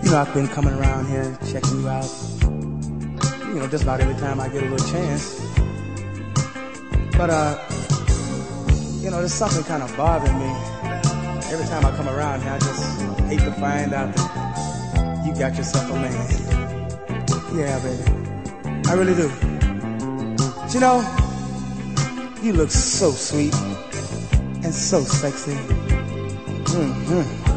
You know, I've been coming around here checking you out, you know, just about every time I get a little chance. But, you know, there's something kind of bothering me. Every time I come around here, I just hate to find out that you got yourself a man. Yeah, baby. I really do. But you know, you look so sweet and so sexy. Mm-hmm.